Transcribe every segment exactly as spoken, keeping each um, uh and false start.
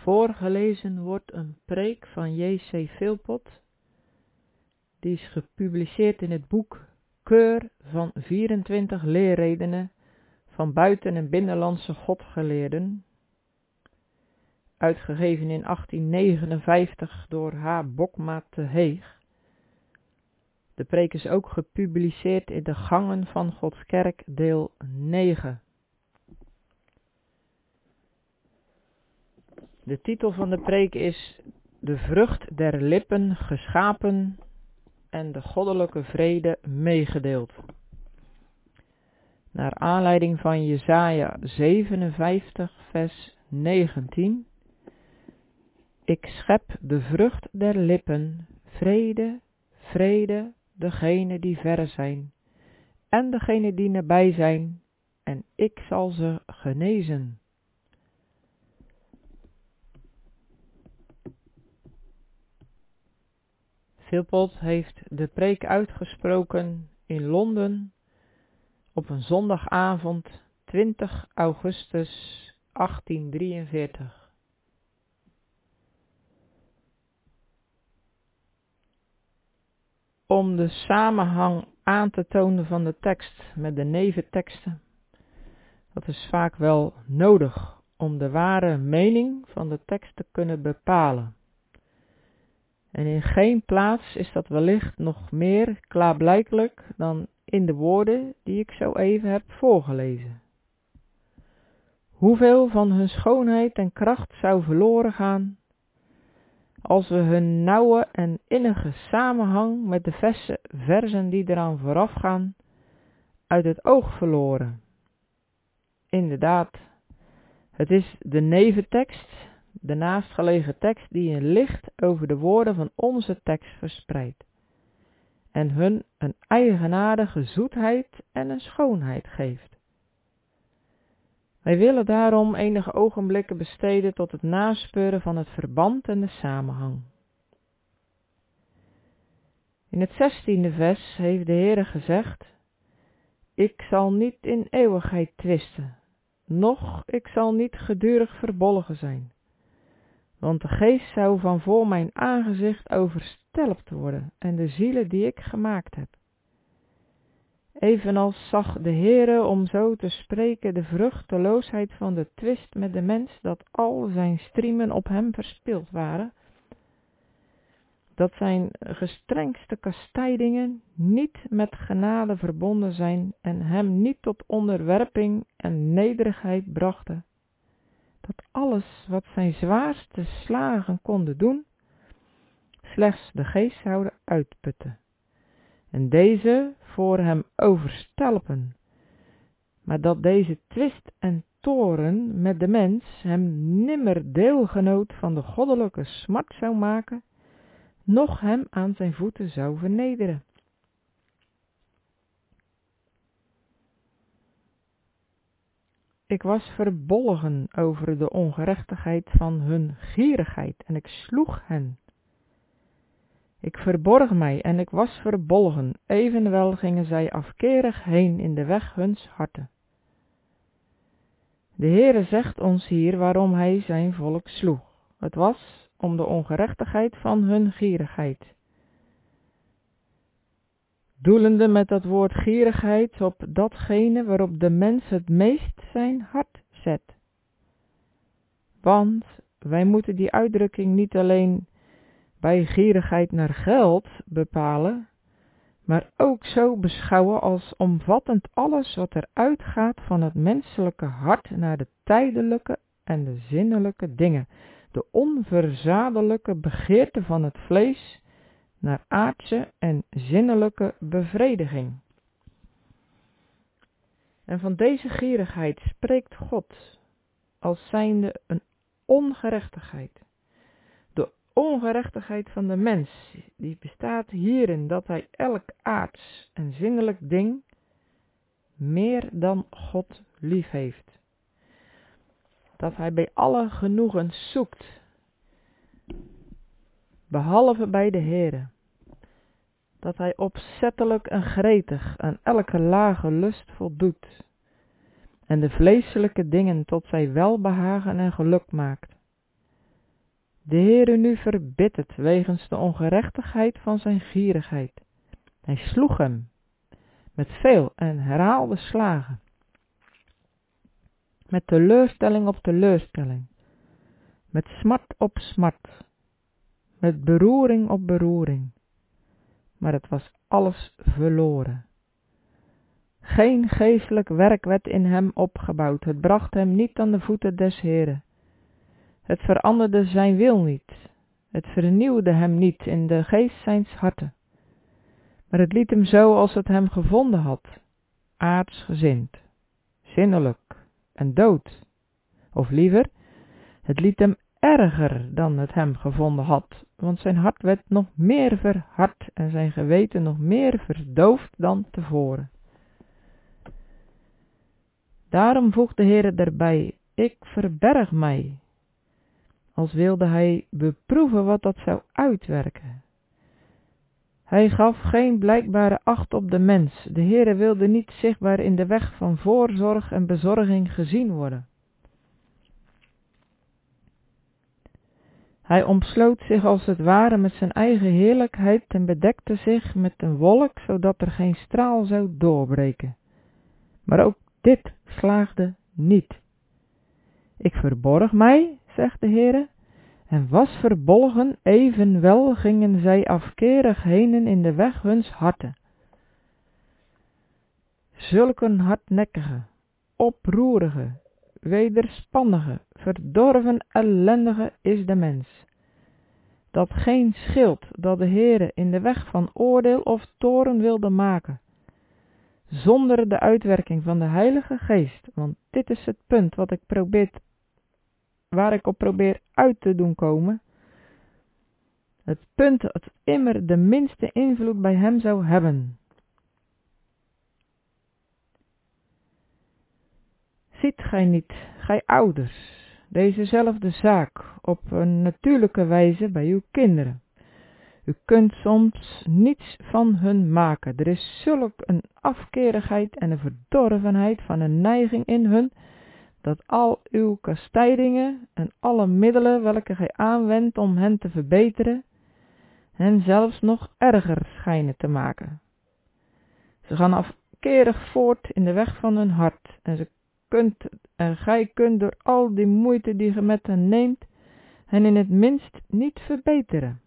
Voorgelezen wordt een preek van J C Philpott, die is gepubliceerd in het boek Keur van vierentwintig leerredenen van buiten- en binnenlandse godgeleerden, uitgegeven in achttien negenenvijftig door H. Bokma te Heeg. De preek is ook gepubliceerd in de Gangen van Gods Kerk, deel negen. De titel van de preek is De vrucht der lippen geschapen en de goddelijke vrede meegedeeld. Naar aanleiding van Jesaja zevenenvijftig vers negentien. Ik schep de vrucht der lippen, vrede, vrede, degene die verre zijn, en degene die nabij zijn, en ik zal ze genezen. Philpott heeft de preek uitgesproken in Londen op een zondagavond twintig augustus achttiendrieënveertig. Om de samenhang aan te tonen van de tekst met de neventeksten, dat is vaak wel nodig om de ware mening van de tekst te kunnen bepalen. En in geen plaats is dat wellicht nog meer klaarblijkelijk dan in de woorden die ik zo even heb voorgelezen. Hoeveel van hun schoonheid en kracht zou verloren gaan als we hun nauwe en innige samenhang met de verse versen die eraan voorafgaan uit het oog verloren. Inderdaad, het is de neventekst, de naastgelegen tekst, die een licht over de woorden van onze tekst verspreidt en hun een eigenaardige zoetheid en een schoonheid geeft. Wij willen daarom enige ogenblikken besteden tot het naspeuren van het verband en de samenhang. In het zestiende vers heeft de Heere gezegd: Ik zal niet in eeuwigheid twisten, noch ik zal niet gedurig verbolgen zijn, want de geest zou van voor mijn aangezicht overstelpt worden en de zielen die ik gemaakt heb. Evenals zag de Heere, om zo te spreken, de vruchteloosheid van de twist met de mens, dat al zijn striemen op hem verspild waren, dat zijn gestrengste kastijdingen niet met genade verbonden zijn en hem niet tot onderwerping en nederigheid brachten, dat alles wat zijn zwaarste slagen konden doen, slechts de geest zouden uitputten en deze voor hem overstelpen, maar dat deze twist en toorn met de mens hem nimmer deelgenoot van de goddelijke smart zou maken, noch hem aan zijn voeten zou vernederen. Ik was verbolgen over de ongerechtigheid van hun gierigheid en ik sloeg hen. Ik verborg mij en ik was verbolgen, evenwel gingen zij afkerig heen in de weg huns harten. De Heere zegt ons hier waarom hij zijn volk sloeg. Het was om de ongerechtigheid van hun gierigheid. Doelende met dat woord gierigheid op datgene waarop de mens het meest zijn hart zet. Want wij moeten die uitdrukking niet alleen bij gierigheid naar geld bepalen, maar ook zo beschouwen als omvattend alles wat er uitgaat van het menselijke hart naar de tijdelijke en de zinnelijke dingen, de onverzadelijke begeerte van het vlees naar aardse en zinnelijke bevrediging. En van deze gierigheid spreekt God als zijnde een ongerechtigheid. De ongerechtigheid van de mens, die bestaat hierin dat hij elk aards en zinnelijk ding meer dan God lief heeft. Dat hij bij alle genoegens zoekt, behalve bij de Heere. Dat hij opzettelijk en gretig aan elke lage lust voldoet en de vleeselijke dingen tot zijn welbehagen en geluk maakt. de Heere nu verbitterd wegens de ongerechtigheid van zijn gierigheid. Hij sloeg hem met veel en herhaalde slagen, met teleurstelling op teleurstelling, met smart op smart, met beroering op beroering. Maar het was alles verloren. Geen geestelijk werk werd in hem opgebouwd. Het bracht hem niet aan de voeten des Heeren. Het veranderde zijn wil niet. Het vernieuwde hem niet in de geest zijns harten. Maar het liet hem zo als het hem gevonden had, aardsgezind, zinnelijk en dood. Of liever, het liet hem erger dan het hem gevonden had, want zijn hart werd nog meer verhard en zijn geweten nog meer verdoofd dan tevoren. Daarom voegde de Heere erbij, ik verberg mij, als wilde hij beproeven wat dat zou uitwerken. Hij gaf geen blijkbare acht op de mens. De Heere wilde niet zichtbaar in de weg van voorzorg en bezorging gezien worden. Hij omsloot zich als het ware met zijn eigen heerlijkheid en bedekte zich met een wolk, zodat er geen straal zou doorbreken. Maar ook dit slaagde niet. Ik verborg mij, zegt de Heere, en was verbolgen, evenwel gingen zij afkerig henen in de weg huns harten. Zulke hardnekkige, oproerige, wederspannige, verdorven ellendige is de mens, dat geen schild dat de Heere in de weg van oordeel of toorn wilde maken, zonder de uitwerking van de Heilige Geest, want dit is het punt wat ik probeer, waar ik op probeer uit te doen komen, het punt dat immer de minste invloed bij hem zou hebben. Ziet gij niet, gij ouders, dezezelfde zaak op een natuurlijke wijze bij uw kinderen? U kunt soms niets van hun maken. Er is zulk een afkerigheid en een verdorvenheid van een neiging in hun, dat al uw kastijdingen en alle middelen welke gij aanwendt om hen te verbeteren, hen zelfs nog erger schijnen te maken. Ze gaan afkerig voort in de weg van hun hart, en ze kunt, en gij kunt door al die moeite die ge met hen neemt, hen in het minst niet verbeteren.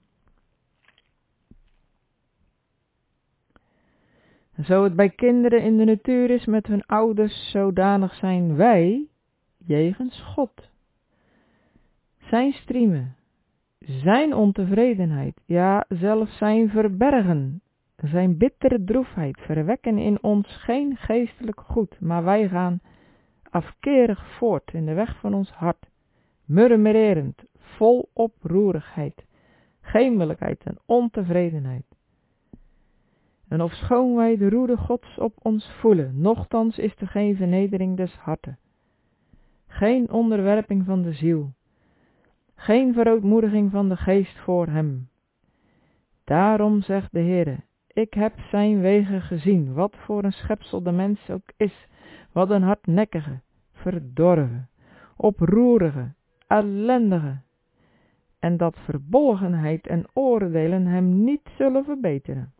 Zo het bij kinderen in de natuur is met hun ouders, zodanig zijn wij jegens God. Zijn striemen, zijn ontevredenheid, ja zelfs zijn verbergen, zijn bittere droefheid verwekken in ons geen geestelijk goed, maar wij gaan afkerig voort in de weg van ons hart, murmurerend, vol oproerigheid, gemelijkheid en ontevredenheid. En ofschoon wij de roede Gods op ons voelen, nochtans is er geen vernedering des harten, geen onderwerping van de ziel, geen verootmoediging van de geest voor hem. Daarom zegt de Heere, ik heb zijn wegen gezien, wat voor een schepsel de mens ook is, wat een hardnekkige, verdorven, oproerige, ellendige, en dat verbolgenheid en oordelen hem niet zullen verbeteren.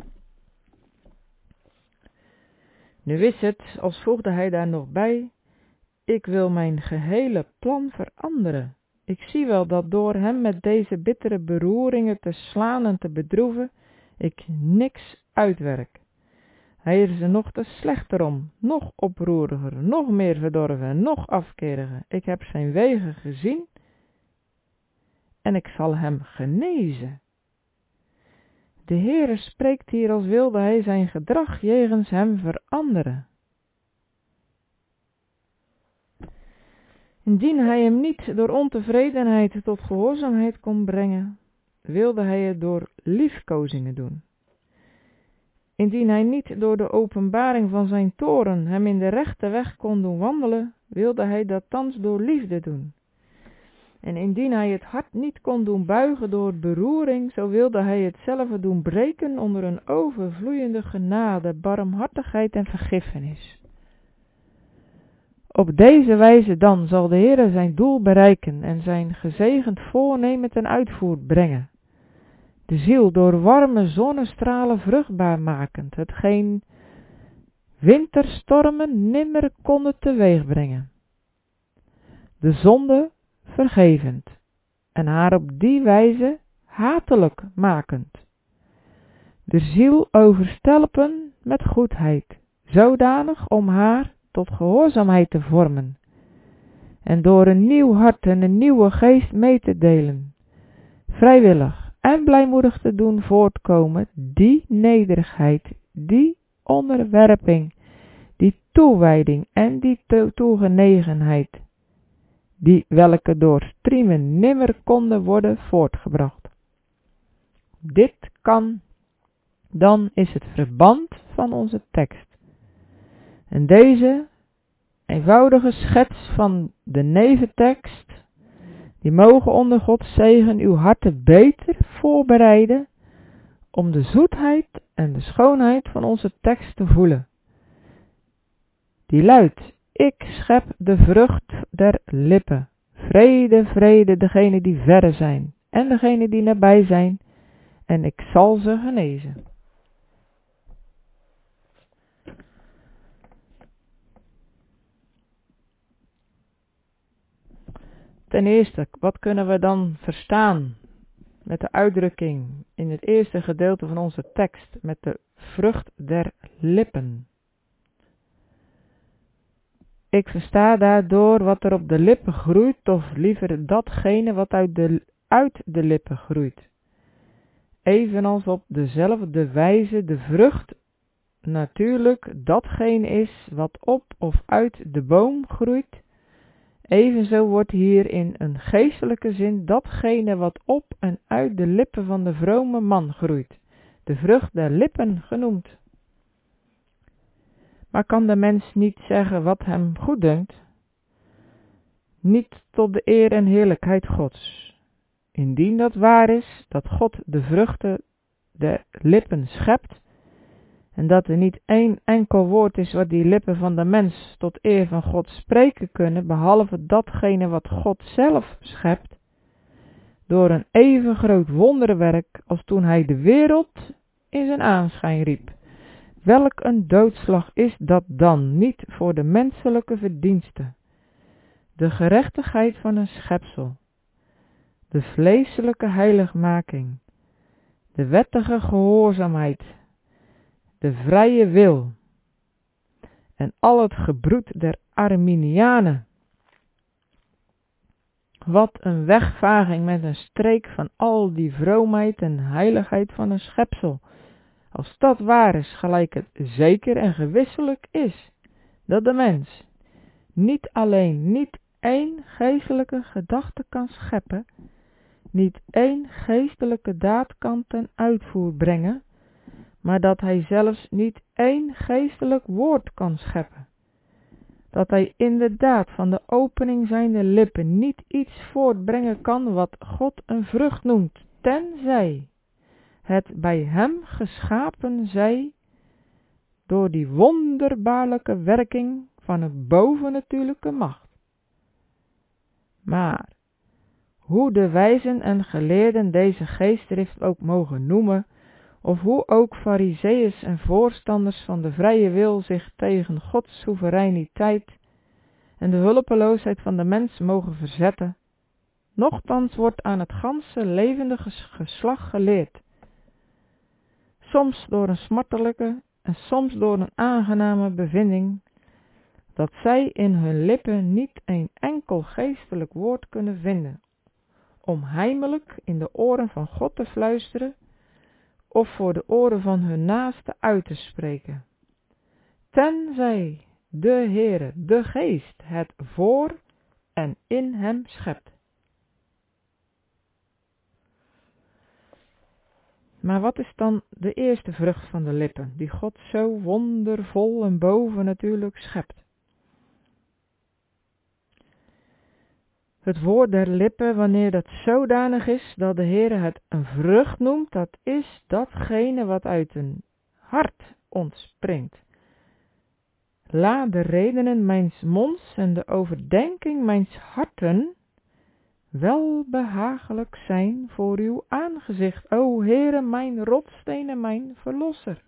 Nu is het, als voegde hij daar nog bij, ik wil mijn gehele plan veranderen. Ik zie wel dat door hem met deze bittere beroeringen te slaan en te bedroeven, ik niks uitwerk. Hij is er nog te slechter om, nog oproeriger, nog meer verdorven, nog afkeriger. Ik heb zijn wegen gezien en ik zal hem genezen. De Heere spreekt hier als wilde hij zijn gedrag jegens hem veranderen. Indien hij hem niet door ontevredenheid tot gehoorzaamheid kon brengen, wilde hij het door liefkozingen doen. Indien hij niet door de openbaring van zijn toorn hem in de rechte weg kon doen wandelen, wilde hij dat thans door liefde doen. En indien hij het hart niet kon doen buigen door beroering, zo wilde hij hetzelfde doen breken onder een overvloeiende genade, barmhartigheid en vergiffenis. Op deze wijze dan zal de Heere zijn doel bereiken en zijn gezegend voornemen ten uitvoer brengen. De ziel door warme zonnestralen vruchtbaar makend, hetgeen winterstormen nimmer konden teweeg brengen. De zonde vergevend en haar op die wijze hatelijk makend. De ziel overstelpen met goedheid, zodanig om haar tot gehoorzaamheid te vormen en door een nieuw hart en een nieuwe geest mee te delen, vrijwillig en blijmoedig te doen voortkomen die nederigheid, die onderwerping, die toewijding en die to- toegenegenheid, die welke door striemen nimmer konden worden voortgebracht. Dit kan, dan is het verband van onze tekst. En deze eenvoudige schets van de neventekst, die mogen onder Gods zegen uw harten beter voorbereiden om de zoetheid en de schoonheid van onze tekst te voelen. Die luidt, ik schep de vrucht der lippen. Vrede, vrede, degene die verre zijn en degene die nabij zijn, en ik zal ze genezen. Ten eerste, wat kunnen we dan verstaan met de uitdrukking in het eerste gedeelte van onze tekst met de vrucht der lippen? Ik versta daardoor wat er op de lippen groeit, of liever datgene wat uit de, uit de lippen groeit. Evenals op dezelfde wijze de vrucht natuurlijk datgene is wat op of uit de boom groeit, evenzo wordt hier in een geestelijke zin datgene wat op en uit de lippen van de vrome man groeit, de vrucht der lippen genoemd. Maar kan de mens niet zeggen wat hem goeddunkt? Niet tot de eer en heerlijkheid Gods. Indien dat waar is, dat God de vruchten der lippen schept, en dat er niet één enkel woord is wat die lippen van de mens tot eer van God spreken kunnen, behalve datgene wat God zelf schept, door een even groot wonderwerk als toen hij de wereld in zijn aanschijn riep. Welk een doodslag is dat dan niet voor de menselijke verdienste, de gerechtigheid van een schepsel, de vleeselijke heiligmaking, de wettige gehoorzaamheid, de vrije wil en al het gebroed der Arminianen. Wat een wegvaging met een streek van al die vroomheid en heiligheid van een schepsel. Als dat waar is, gelijk het zeker en gewisselijk is, dat de mens niet alleen niet één geestelijke gedachte kan scheppen, niet één geestelijke daad kan ten uitvoer brengen, maar dat hij zelfs niet één geestelijk woord kan scheppen. Dat hij inderdaad van de opening zijnde lippen niet iets voortbrengen kan wat God een vrucht noemt, tenzij het bij hem geschapen zij door die wonderbaarlijke werking van een bovennatuurlijke macht. Maar hoe de wijzen en geleerden deze geestdrift ook mogen noemen, of hoe ook farizeeërs en voorstanders van de vrije wil zich tegen Gods soevereiniteit en de hulpeloosheid van de mens mogen verzetten, nochtans wordt aan het ganse levende geslacht geleerd, soms door een smartelijke en soms door een aangename bevinding, dat zij in hun lippen niet een enkel geestelijk woord kunnen vinden, om heimelijk in de oren van God te fluisteren, of voor de oren van hun naaste uit te spreken, tenzij de Heere, de Geest, het voor en in hem schept. Maar wat is dan de eerste vrucht van de lippen, die God zo wondervol en bovennatuurlijk schept? Het woord der lippen, wanneer dat zodanig is dat de Heere het een vrucht noemt, dat is datgene wat uit een hart ontspringt. laat de redenen mijns monds en de overdenking mijns harten wel behagelijk zijn voor uw aangezicht, o Heere, mijn rotsteen en mijn verlosser.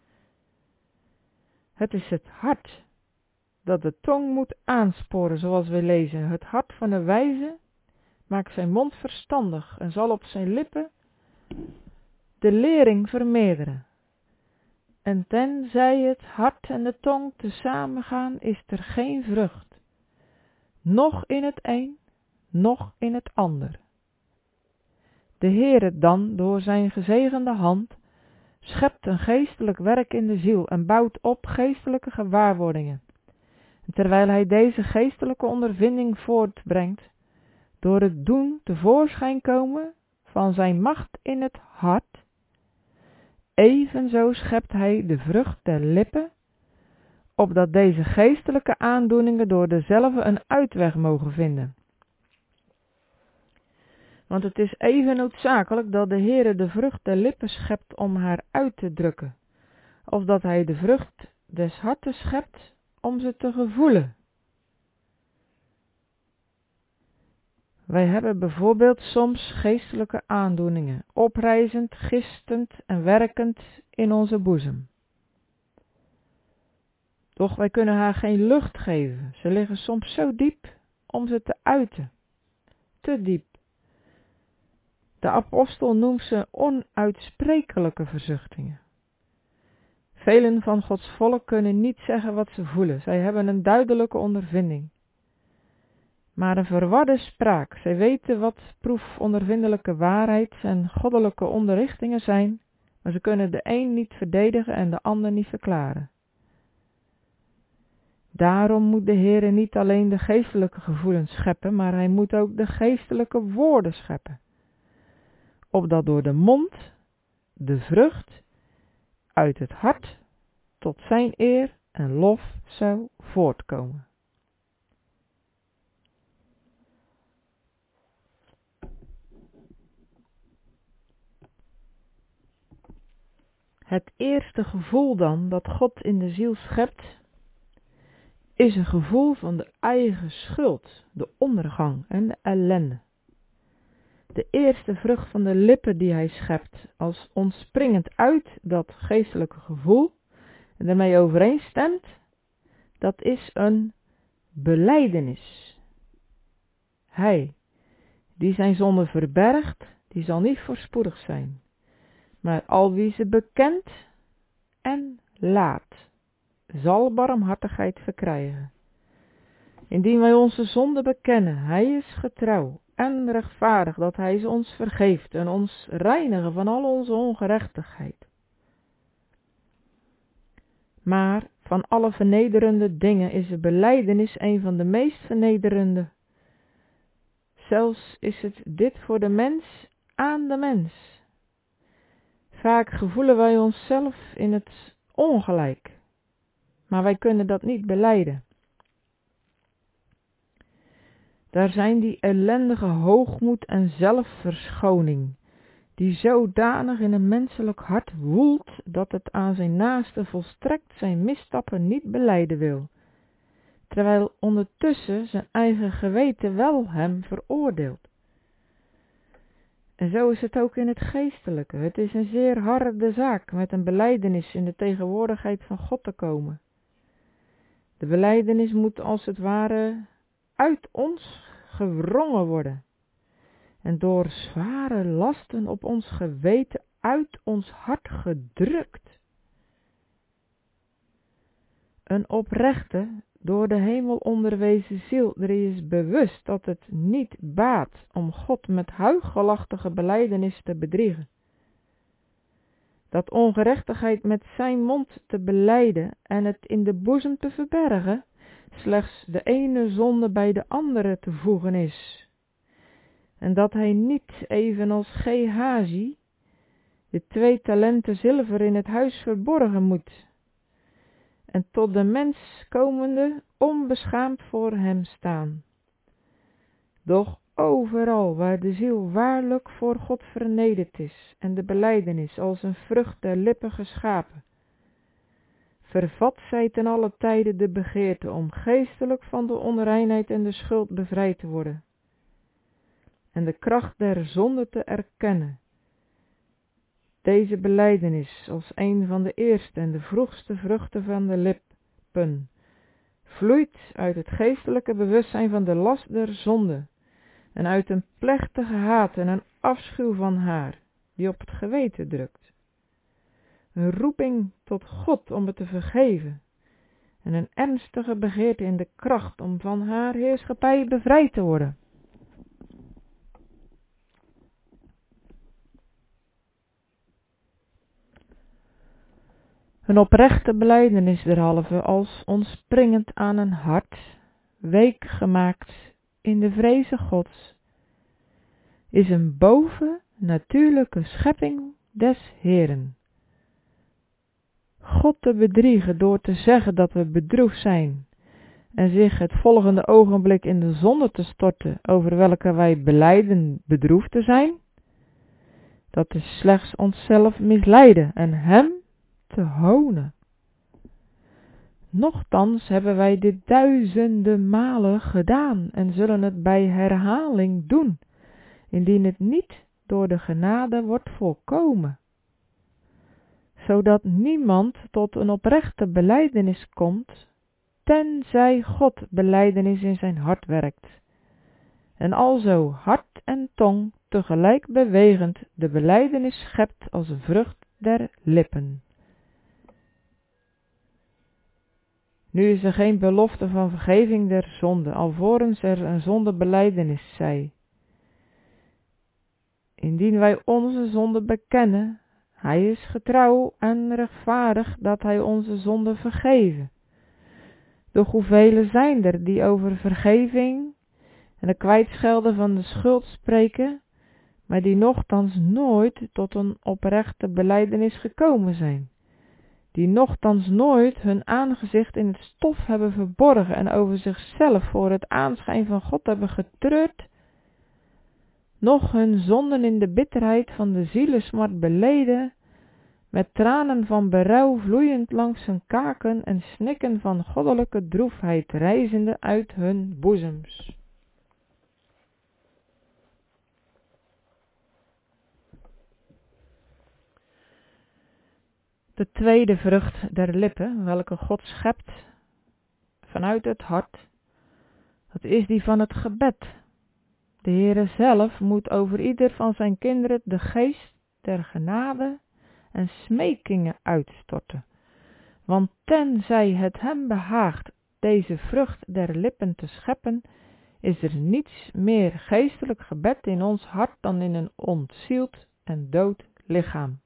Het is het hart dat de tong moet aansporen, zoals we lezen. Het hart van de wijze maakt zijn mond verstandig en zal op zijn lippen de lering vermeerderen. En tenzij het hart en de tong tezamen gaan, is er geen vrucht, noch in het een, noch in het ander. De Heere dan, door zijn gezegende hand, schept een geestelijk werk in de ziel en bouwt op geestelijke gewaarwordingen. En terwijl hij deze geestelijke ondervinding voortbrengt, door het doen tevoorschijn komen van zijn macht in het hart, evenzo schept hij de vrucht der lippen, opdat deze geestelijke aandoeningen door dezelfde een uitweg mogen vinden. Want het is even noodzakelijk dat de Heere de vrucht der lippen schept om haar uit te drukken, of dat hij de vrucht des harten schept om ze te gevoelen. Wij hebben bijvoorbeeld soms geestelijke aandoeningen, oprijzend, gistend en werkend in onze boezem. Doch wij kunnen haar geen lucht geven, ze liggen soms zo diep om ze te uiten, te diep. De apostel noemt ze onuitsprekelijke verzuchtingen. Velen van Gods volk kunnen niet zeggen wat ze voelen, zij hebben een duidelijke ondervinding. Maar een verwarde spraak, zij weten wat proefondervindelijke waarheid en goddelijke onderrichtingen zijn, maar ze kunnen de een niet verdedigen en de ander niet verklaren. Daarom moet de Heere niet alleen de geestelijke gevoelens scheppen, maar hij moet ook de geestelijke woorden scheppen, opdat door de mond de vrucht uit het hart tot zijn eer en lof zou voortkomen. Het eerste gevoel dan dat God in de ziel schept, is een gevoel van de eigen schuld, de ondergang en de ellende. De eerste vrucht van de lippen die hij schept, als ontspringend uit dat geestelijke gevoel en daarmee overeenstemt, dat is een belijdenis. Hij, die zijn zonde verbergt, die zal niet voorspoedig zijn, maar al wie ze bekent en laat, zal barmhartigheid verkrijgen. Indien wij onze zonde bekennen, hij is getrouw en rechtvaardig, dat hij ze ons vergeeft en ons reinigen van al onze ongerechtigheid. Maar van alle vernederende dingen is de belijdenis een van de meest vernederende. Zelfs is het dit voor de mens aan de mens. Vaak gevoelen wij onszelf in het ongelijk, maar wij kunnen dat niet belijden. Daar zijn die ellendige hoogmoed en zelfverschoning, die zodanig in een menselijk hart woelt, dat het aan zijn naaste volstrekt zijn misstappen niet belijden wil, terwijl ondertussen zijn eigen geweten wel hem veroordeelt. En zo is het ook in het geestelijke. Het is een zeer harde zaak met een belijdenis in de tegenwoordigheid van God te komen. De belijdenis moet als het ware uit ons gewrongen worden en door zware lasten op ons geweten uit ons hart gedrukt. Een oprechte, door de hemel onderwezen ziel, er is bewust dat het niet baat om God met huichelachtige belijdenis te bedriegen. Dat ongerechtigheid met zijn mond te belijden en het in de boezem te verbergen, slechts de ene zonde bij de andere te voegen is. En dat hij niet, evenals Gehazi, de twee talenten zilver in het huis verborgen moet, en tot de mens komende onbeschaamd voor hem staan. Doch overal waar de ziel waarlijk voor God vernederd is en de belijdenis als een vrucht der lippen geschapen, vervat zij ten alle tijde de begeerte om geestelijk van de onreinheid en de schuld bevrijd te worden en de kracht der zonde te erkennen. Deze belijdenis als een van de eerste en de vroegste vruchten van de lippen vloeit uit het geestelijke bewustzijn van de last der zonde en uit een plechtige haat en een afschuw van haar, die op het geweten drukt. Een roeping tot God om het te vergeven en een ernstige begeerte in de kracht om van haar heerschappij bevrijd te worden. Een oprechte belijdenis derhalve als ontspringend aan een hart, week gemaakt in de vreze Gods, is een bovennatuurlijke schepping des Heeren. God te bedriegen door te zeggen dat we bedroefd zijn en zich het volgende ogenblik in de zonde te storten over welke wij belijden bedroefd te zijn, dat is slechts onszelf misleiden en hem te honen. Nochtans hebben wij dit duizenden malen gedaan en zullen het bij herhaling doen, indien het niet door de genade wordt volkomen, zodat niemand tot een oprechte belijdenis komt, tenzij God belijdenis in zijn hart werkt, en alzo hart en tong tegelijk bewegend de belijdenis schept als een vrucht der lippen. Nu is er geen belofte van vergeving der zonde, alvorens er een zondebelijdenis zij. Indien wij onze zonde bekennen, hij is getrouw en rechtvaardig dat hij onze zonde vergeven. Doch hoeveel zijn er die over vergeving en de kwijtschelden van de schuld spreken, maar die nochtans nooit tot een oprechte belijdenis gekomen zijn, die nochtans nooit hun aangezicht in het stof hebben verborgen en over zichzelf voor het aanschijn van God hebben getreurd, noch hun zonden in de bitterheid van de zielesmart beleden, met tranen van berouw vloeiend langs hun kaken en snikken van goddelijke droefheid rijzende uit hun boezems. De tweede vrucht der lippen, welke God schept vanuit het hart, dat is die van het gebed. De Heere zelf moet over ieder van zijn kinderen de geest der genade en smekingen uitstorten. Want tenzij het hem behaagt deze vrucht der lippen te scheppen, is er niets meer geestelijk gebed in ons hart dan in een ontzield en dood lichaam.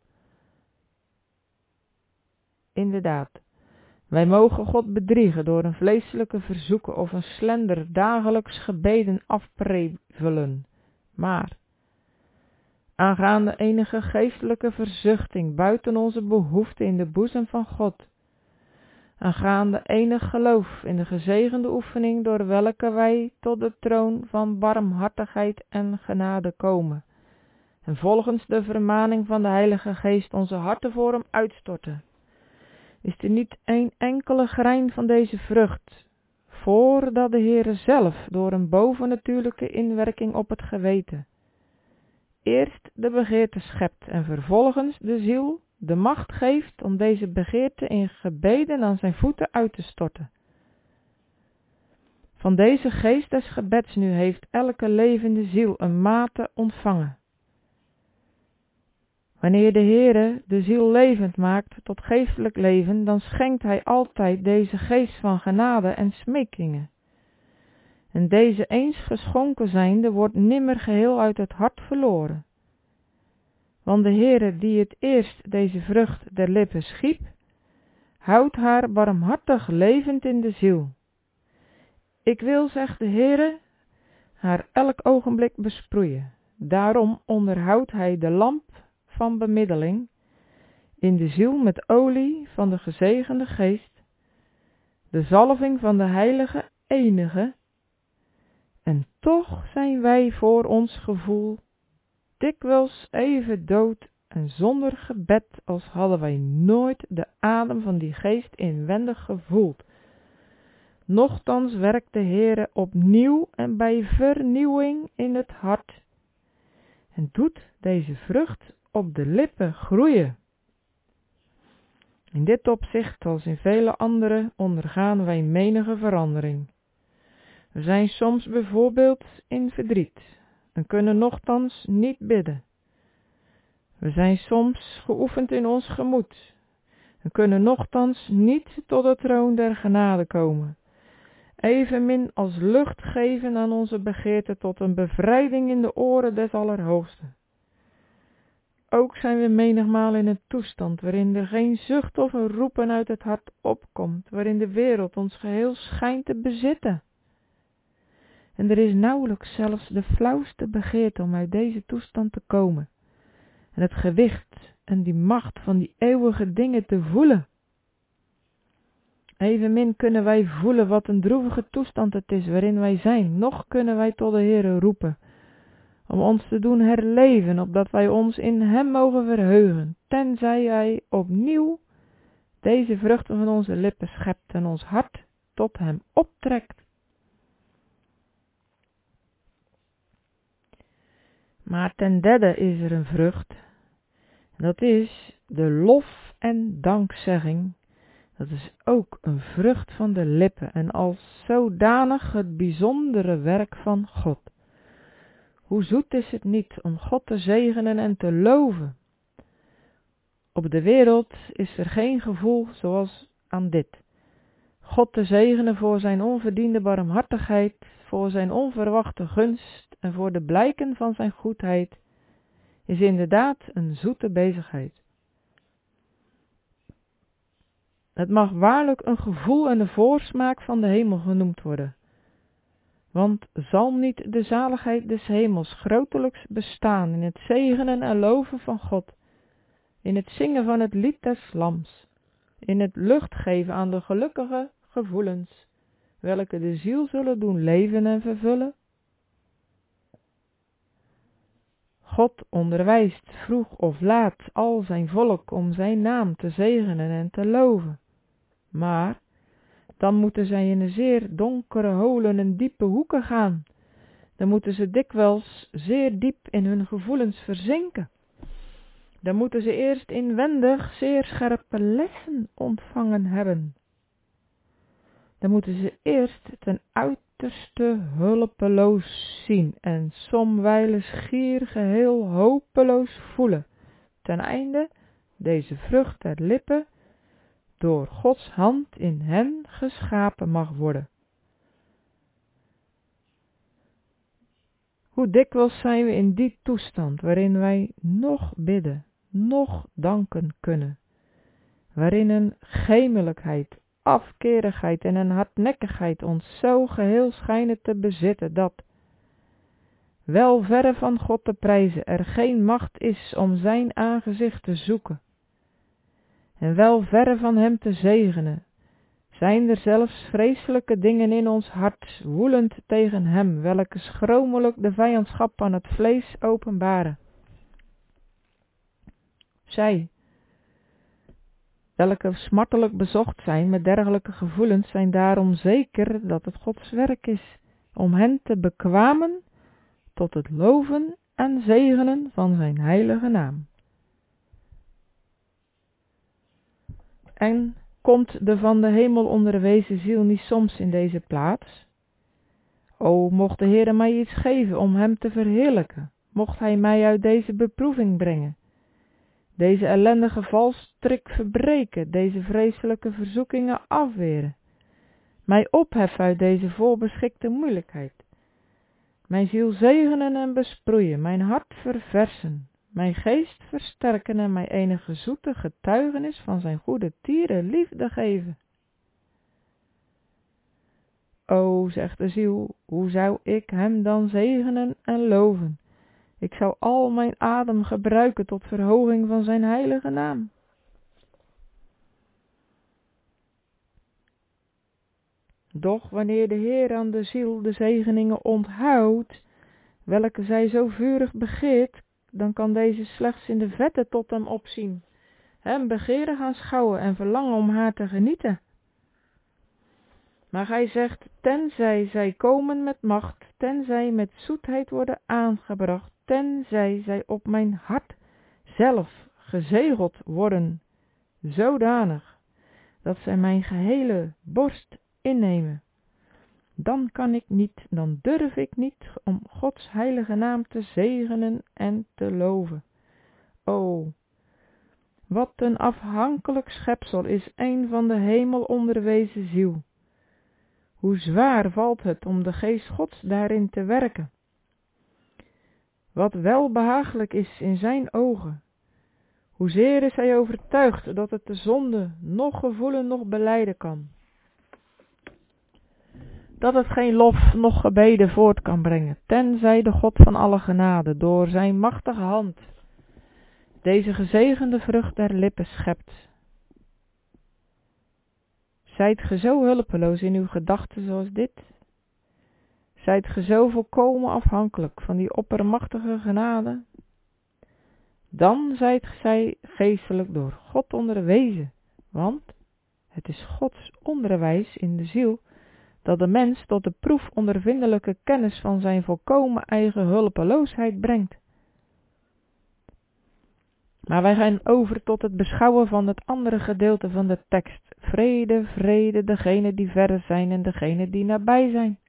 Inderdaad, wij mogen God bedriegen door een vleeselijke verzoeken of een slender dagelijks gebeden afprevelen, maar aangaande enige geestelijke verzuchting buiten onze behoefte in de boezem van God, aangaande enig geloof in de gezegende oefening door welke wij tot de troon van barmhartigheid en genade komen, en volgens de vermaning van de Heilige Geest onze harten voor hem uitstorten, is er niet een enkele grein van deze vrucht, voordat de Heere zelf door een bovennatuurlijke inwerking op het geweten eerst de begeerte schept en vervolgens de ziel de macht geeft om deze begeerte in gebeden aan zijn voeten uit te storten. Van deze geest des gebeds nu heeft elke levende ziel een mate ontvangen. Wanneer de Heere de ziel levend maakt tot geestelijk leven, dan schenkt hij altijd deze geest van genade en smekingen. En deze eens geschonken zijnde wordt nimmer geheel uit het hart verloren. Want de Heere die het eerst deze vrucht der lippen schiep, houdt haar barmhartig levend in de ziel. Ik wil, zegt de Heere, haar elk ogenblik besproeien. Daarom onderhoudt hij de lamp van bemiddeling in de ziel met olie van de gezegende geest, de zalving van de heilige enige, en toch zijn wij voor ons gevoel dikwijls even dood en zonder gebed als hadden wij nooit de adem van die geest inwendig gevoeld. Nochtans werkt de Heere opnieuw en bij vernieuwing in het hart en doet deze vrucht op de lippen groeien. In dit opzicht, als in vele andere, ondergaan wij menige verandering. We zijn soms bijvoorbeeld in verdriet en kunnen nochtans niet bidden. We zijn soms geoefend in ons gemoed en kunnen nochtans niet tot de troon der genade komen. Evenmin als lucht geven aan onze begeerte tot een bevrijding in de oren des Allerhoogsten. Ook zijn we menigmaal in een toestand waarin er geen zucht of een roepen uit het hart opkomt, waarin de wereld ons geheel schijnt te bezitten. En er is nauwelijks zelfs de flauwste begeerte om uit deze toestand te komen en het gewicht en die macht van die eeuwige dingen te voelen. Evenmin kunnen wij voelen wat een droevige toestand het is waarin wij zijn, noch kunnen wij tot de Heere roepen, om ons te doen herleven, opdat wij ons in hem mogen verheugen, tenzij hij opnieuw deze vruchten van onze lippen schept en ons hart tot hem optrekt. Maar ten derde is er een vrucht, en dat is de lof en dankzegging. Dat is ook een vrucht van de lippen en als zodanig het bijzondere werk van God. Hoe zoet is het niet om God te zegenen en te loven. Op de wereld is er geen gevoel zoals aan dit. God te zegenen voor zijn onverdiende barmhartigheid, voor zijn onverwachte gunst en voor de blijken van zijn goedheid, is inderdaad een zoete bezigheid. Het mag waarlijk een gevoel en de voorsmaak van de hemel genoemd worden. Want zal niet de zaligheid des hemels grotelijks bestaan in het zegenen en loven van God, in het zingen van het lied des Lams, in het lucht geven aan de gelukkige gevoelens, welke de ziel zullen doen leven en vervullen? God onderwijst vroeg of laat al zijn volk om zijn naam te zegenen en te loven. Maar dan moeten zij in de zeer donkere holen en diepe hoeken gaan. Dan moeten ze dikwijls zeer diep in hun gevoelens verzinken. Dan moeten ze eerst inwendig zeer scherpe lessen ontvangen hebben. Dan moeten ze eerst ten uiterste hulpeloos zien en somwijlen schier geheel hopeloos voelen, ten einde deze vrucht der lippen door Gods hand in hen geschapen mag worden. Hoe dikwijls zijn we in die toestand waarin wij nog bidden, nog danken kunnen, waarin een gemelijkheid, afkerigheid en een hardnekkigheid ons zo geheel schijnen te bezitten dat, wel verre van God te prijzen, er geen macht is om zijn aangezicht te zoeken, en wel verre van hem te zegenen, zijn er zelfs vreselijke dingen in ons hart, woelend tegen hem, welke schromelijk de vijandschap van het vlees openbaren. Zij, welke smartelijk bezocht zijn met dergelijke gevoelens, zijn daarom zeker dat het Gods werk is, om hen te bekwamen tot het loven en zegenen van zijn heilige naam. En komt de van de hemel onderwezen ziel niet soms in deze plaats? O, mocht de Heere mij iets geven om hem te verheerlijken, mocht hij mij uit deze beproeving brengen, deze ellendige valstrik verbreken, deze vreselijke verzoekingen afweren, mij opheffen uit deze voorbeschikte moeilijkheid, mijn ziel zegenen en besproeien, mijn hart verversen, mijn geest versterken en mij enige zoete getuigenis van zijn goede tiere liefde geven. O, zegt de ziel, hoe zou ik hem dan zegenen en loven? Ik zou al mijn adem gebruiken tot verhoging van zijn heilige naam. Doch wanneer de Heer aan de ziel de zegeningen onthoudt, welke zij zo vurig begeert, dan kan deze slechts in de vette tot hem opzien, hem begeren gaan schouwen en verlangen om haar te genieten. Maar gij zegt, tenzij zij komen met macht, tenzij met zoetheid worden aangebracht, tenzij zij op mijn hart zelf gezegeld worden, zodanig, dat zij mijn gehele borst innemen. Dan kan ik niet, dan durf ik niet om Gods heilige naam te zegenen en te loven. O, wat een afhankelijk schepsel is een van de hemel onderwezen ziel. Hoe zwaar valt het om de geest Gods daarin te werken. Wat wel behagelijk is in zijn ogen. Hoezeer is hij overtuigd dat het de zonde nog gevoelen nog belijden kan. Dat het geen lof nog gebeden voort kan brengen, tenzij de God van alle genade door zijn machtige hand deze gezegende vrucht der lippen schept. Zijt ge zo hulpeloos in uw gedachten zoals dit? Zijt ge zo volkomen afhankelijk van die oppermachtige genade? Dan zijt gij geestelijk door God onderwezen, want het is Gods onderwijs in de ziel dat de mens tot de proefondervindelijke kennis van zijn volkomen eigen hulpeloosheid brengt. Maar wij gaan over tot het beschouwen van het andere gedeelte van de tekst. Vrede, vrede, degenen die verre zijn en degenen die nabij zijn.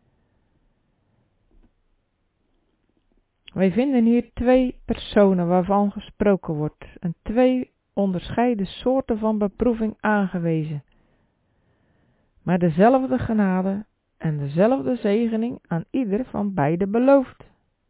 Wij vinden hier twee personen waarvan gesproken wordt en twee onderscheiden soorten van beproeving aangewezen. Maar dezelfde genade en dezelfde zegening aan ieder van beide beloofd.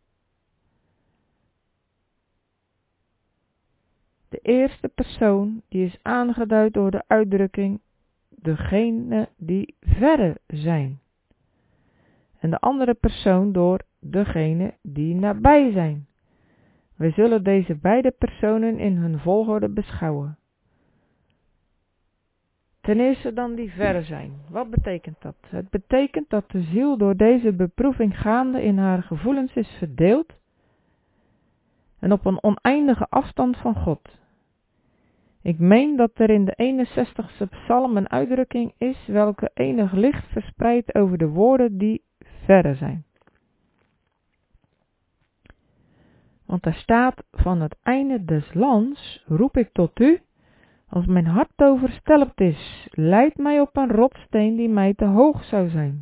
De eerste persoon die is aangeduid door de uitdrukking degene die verre zijn. En de andere persoon door degene die nabij zijn. Wij zullen deze beide personen in hun volgorde beschouwen. Ten eerste dan die verre zijn. Wat betekent dat? Het betekent dat de ziel door deze beproeving gaande in haar gevoelens is verdeeld en op een oneindige afstand van God. Ik meen dat er in de eenenzestigste psalm een uitdrukking is welke enig licht verspreidt over de woorden die verre zijn. Want er staat, van het einde des lands roep ik tot u, als mijn hart overstelpt is, leid mij op een rotssteen die mij te hoog zou zijn.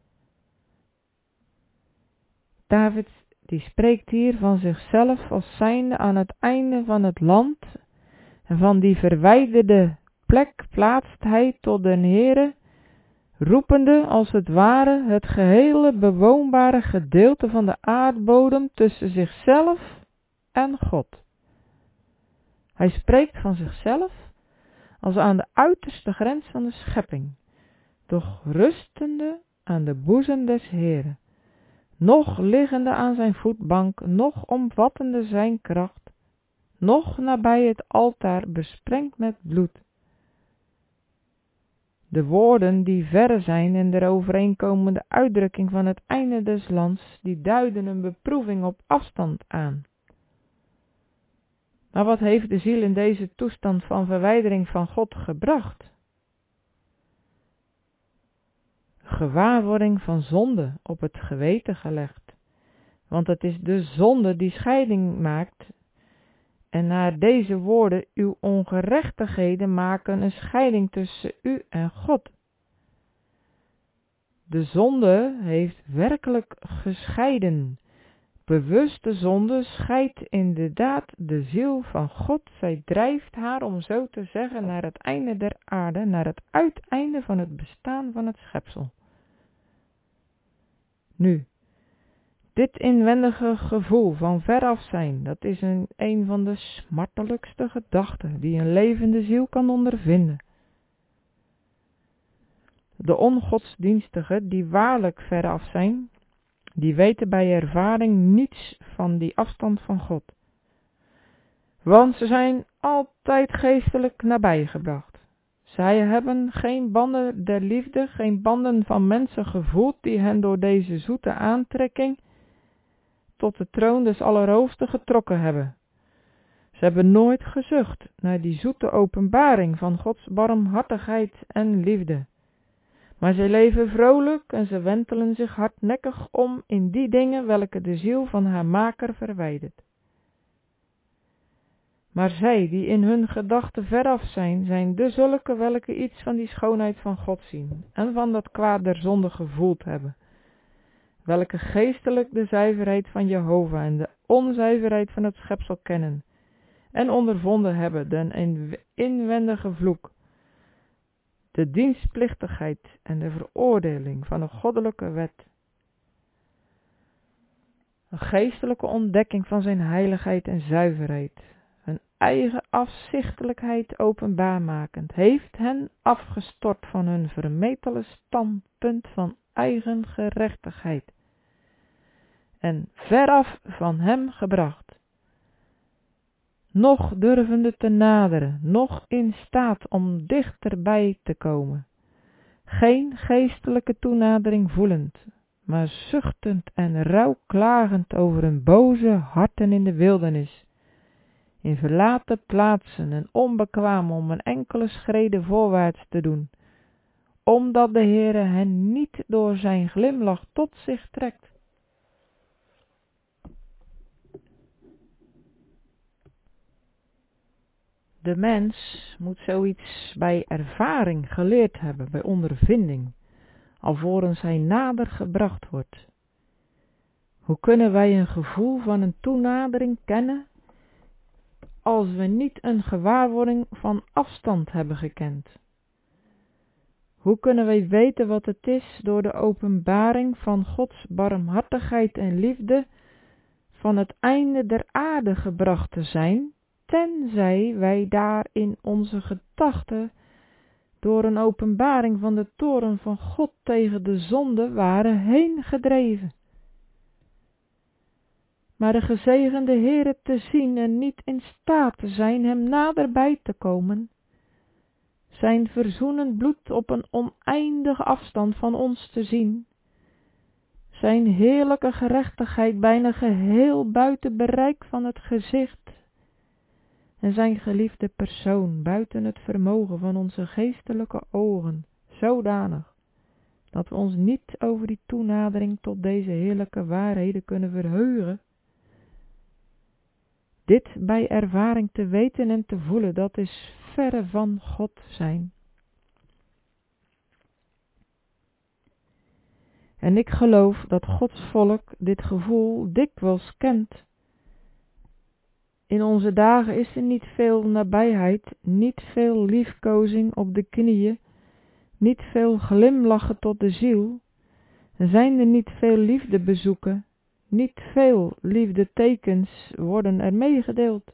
David die spreekt hier van zichzelf als zijnde aan het einde van het land, en van die verwijderde plek plaatst hij tot den Heere, roepende als het ware het gehele bewoonbare gedeelte van de aardbodem tussen zichzelf en God. Hij spreekt van zichzelf als aan de uiterste grens van de schepping, doch rustende aan de boezem des Heeren, nog liggende aan zijn voetbank, nog omvattende zijn kracht, nog nabij het altaar besprengd met bloed. De woorden die verre zijn en de overeenkomende uitdrukking van het einde des lands, die duiden een beproeving op afstand aan. Maar wat heeft de ziel in deze toestand van verwijdering van God gebracht? Gewaarwording van zonde op het geweten gelegd. Want het is de zonde die scheiding maakt. En naar deze woorden, uw ongerechtigheden maken een scheiding tussen u en God. De zonde heeft werkelijk gescheiden. Bewuste zonde scheidt inderdaad de ziel van God. Zij drijft haar, om zo te zeggen, naar het einde der aarde, naar het uiteinde van het bestaan van het schepsel. Nu, dit inwendige gevoel van veraf zijn, dat is een, een van de smartelijkste gedachten die een levende ziel kan ondervinden. De ongodsdienstigen die waarlijk veraf zijn, die weten bij ervaring niets van die afstand van God. Want ze zijn altijd geestelijk nabijgebracht. Zij hebben geen banden der liefde, geen banden van mensen gevoeld die hen door deze zoete aantrekking tot de troon des Allerhoogsten getrokken hebben. Ze hebben nooit gezucht naar die zoete openbaring van Gods barmhartigheid en liefde. Maar zij leven vrolijk en ze wentelen zich hardnekkig om in die dingen welke de ziel van haar maker verwijdert. Maar zij die in hun gedachten veraf zijn, zijn de zulke welke iets van die schoonheid van God zien en van dat kwaad der zonde gevoeld hebben, welke geestelijk de zuiverheid van Jehovah en de onzuiverheid van het schepsel kennen en ondervonden hebben den inwendige vloek, de dienstplichtigheid en de veroordeling van een goddelijke wet. Een geestelijke ontdekking van zijn heiligheid en zuiverheid, hun eigen afzichtelijkheid openbaar makend, heeft hen afgestort van hun vermetele standpunt van eigen gerechtigheid en veraf van hem gebracht, noch durvende te naderen, noch in staat om dichterbij te komen, geen geestelijke toenadering voelend, maar zuchtend en rouwklagend over hun boze harten in de wildernis, in verlaten plaatsen en onbekwaam om een enkele schrede voorwaarts te doen, omdat de Heere hen niet door zijn glimlach tot zich trekt. De mens moet zoiets bij ervaring geleerd hebben, bij ondervinding, alvorens hij nader gebracht wordt. Hoe kunnen wij een gevoel van een toenadering kennen, als we niet een gewaarwording van afstand hebben gekend? Hoe kunnen wij weten wat het is door de openbaring van Gods barmhartigheid en liefde van het einde der aarde gebracht te zijn, tenzij wij daar in onze gedachten door een openbaring van de toorn van God tegen de zonde waren heen gedreven? Maar de gezegende Heere te zien en niet in staat te zijn hem naderbij te komen, zijn verzoenend bloed op een oneindige afstand van ons te zien, zijn heerlijke gerechtigheid bijna geheel buiten bereik van het gezicht, en zijn geliefde persoon buiten het vermogen van onze geestelijke ogen, zodanig, dat we ons niet over die toenadering tot deze heerlijke waarheden kunnen verheugen. Dit bij ervaring te weten en te voelen, dat is verre van God zijn. En ik geloof dat Gods volk dit gevoel dikwijls kent. In onze dagen is er niet veel nabijheid, niet veel liefkozing op de knieën, niet veel glimlachen tot de ziel, en zijn er niet veel liefdebezoeken, niet veel liefdetekens worden er meegedeeld.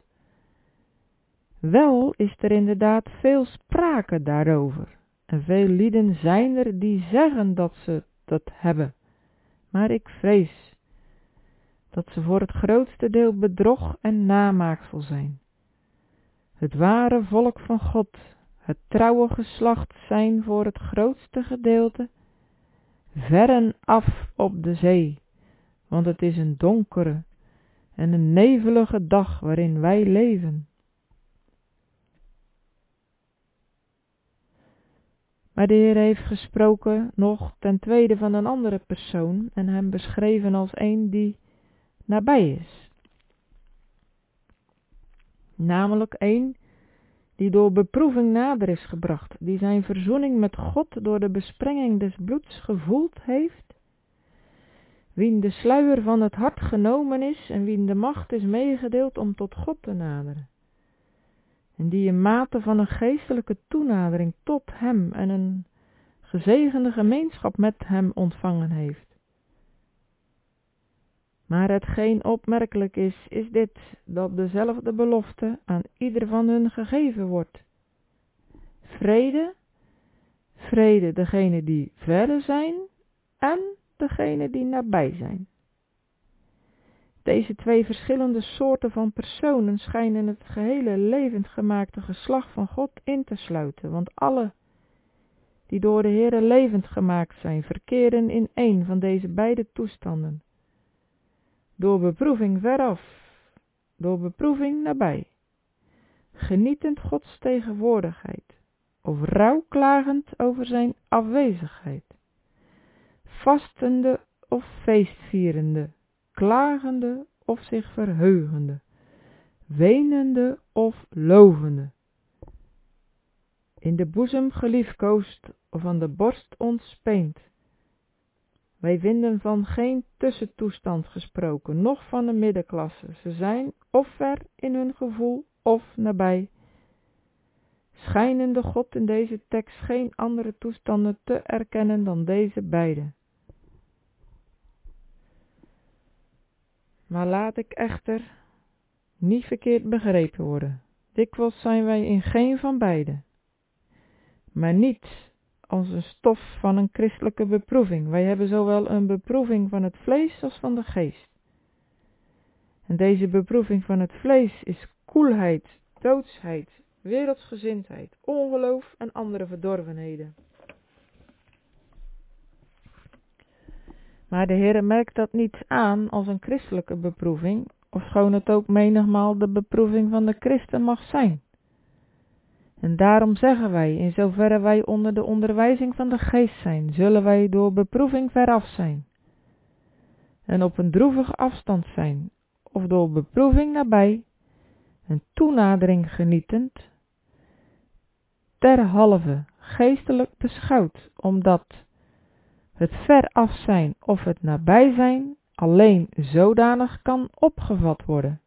Wel is er inderdaad veel sprake daarover, en veel lieden zijn er die zeggen dat ze dat hebben, maar ik vrees dat ze voor het grootste deel bedrog en namaaksel zijn. Het ware volk van God, het trouwe geslacht, zijn voor het grootste gedeelte verren af op de zee, want het is een donkere en een nevelige dag waarin wij leven. Maar de Heer heeft gesproken nog ten tweede van een andere persoon en hem beschreven als een die nabij is. Namelijk een die door beproeving nader is gebracht, die zijn verzoening met God door de besprenging des bloeds gevoeld heeft, wien de sluier van het hart genomen is en wien de macht is meegedeeld om tot God te naderen, en die een mate van een geestelijke toenadering tot hem en een gezegende gemeenschap met hem ontvangen heeft. Maar hetgeen opmerkelijk is, is dit, dat dezelfde belofte aan ieder van hun gegeven wordt. Vrede, vrede degene die verre zijn en degene die nabij zijn. Deze twee verschillende soorten van personen schijnen het gehele levendgemaakte geslacht van God in te sluiten, want alle die door de Heere levend gemaakt zijn, verkeren in één van deze beide toestanden. door beproeving veraf, door beproeving nabij, genietend Gods tegenwoordigheid, of rouwklagend over zijn afwezigheid, vastende of feestvierende, klagende of zich verheugende, wenende of lovende, in de boezem geliefkoosd of aan de borst ontspeend. Wij vinden van geen tussentoestand gesproken, noch van een middenklasse. Ze zijn of ver in hun gevoel of nabij. Schijnen de God in deze tekst geen andere toestanden te erkennen dan deze beide. Maar laat ik echter niet verkeerd begrepen worden. Dikwijls zijn wij in geen van beide, maar niet als een stof van een christelijke beproeving. Wij hebben zowel een beproeving van het vlees als van de geest. En deze beproeving van het vlees is koelheid, doodsheid, wereldsgezindheid, ongeloof en andere verdorvenheden. Maar de Heere merkt dat niet aan als een christelijke beproeving, ofschoon het ook menigmaal de beproeving van de christen mag zijn. En daarom zeggen wij, in zoverre wij onder de onderwijzing van de geest zijn, zullen wij door beproeving veraf zijn, en op een droevige afstand zijn, of door beproeving nabij, een toenadering genietend, derhalve geestelijk beschouwd, omdat het veraf zijn of het nabij zijn alleen zodanig kan opgevat worden.